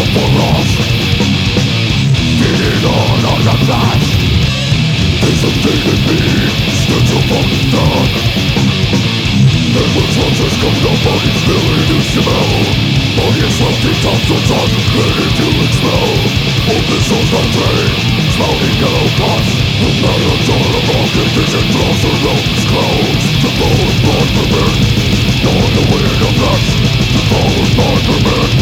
for us. Feeding on the flash. Things have taken me, stench of fucking death. And when tortures come to bodies filling to smell, bodies left in tops of sun, ready to expel. Open souls by train, smelling yellow pus. The metal door of all condition draws around its clouds. The bone blood for men, nor the wind of death. The bone blood for men.